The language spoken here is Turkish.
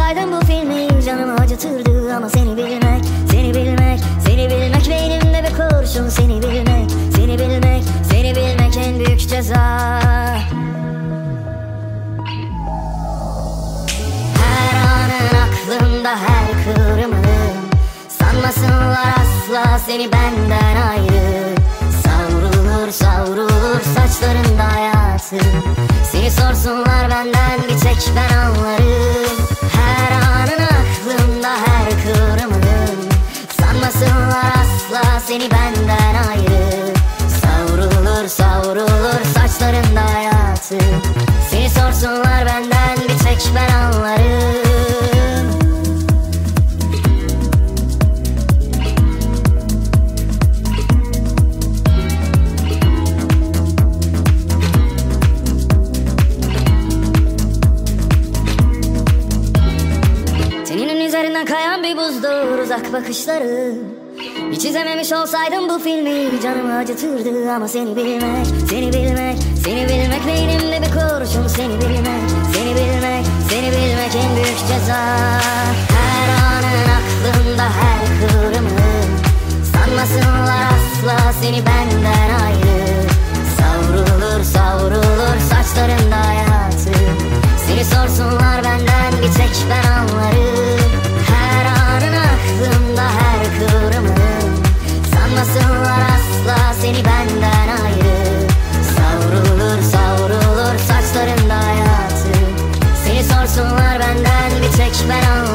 olsaydım bu filmi canımı acıtırdı. Ama seni bilmek, seni bilmek, seni bilmek beynimde bir kurşun. Seni bilmek, seni bilmek, seni bilmek en büyük ceza. Her anın aklımda, her kıvrımın. Sanmasınlar asla seni benden ayrı. Savrulur savrulur saçlarında hayatım. Seni sorsunlar benden bir tek ben anlarım. Her anın aklımda, her kıvrımın. Sanmasınlar asla seni benden ayrı. Savrulur savrulur saçlarında hayatım. Seni sorsunlar benden bir tek ben anlarım. Üzerinden kayan bir buzdur uzak bakışların. Hiç izlememiş olsaydım bu filmi canımı acıtırdı. Ama seni bilmek, seni bilmek, seni bilmek beynimde bir kurşun. Seni bilmek, seni bilmek, seni bilmek en büyük ceza. Her anın aklımda, her kıvrımın. Sanmasınlar asla seni benden ayrı. Savrulur savrulur saçlarında hayatım. Seni sorsunlar benden bir tek ben anlarım. Her anın aklımda, her kıvrımın. Sanmasınlar asla seni benden ayrı. Savrulur savrulur saçlarında hayatım. Seni sorsunlar benden bir tek ben anlarım.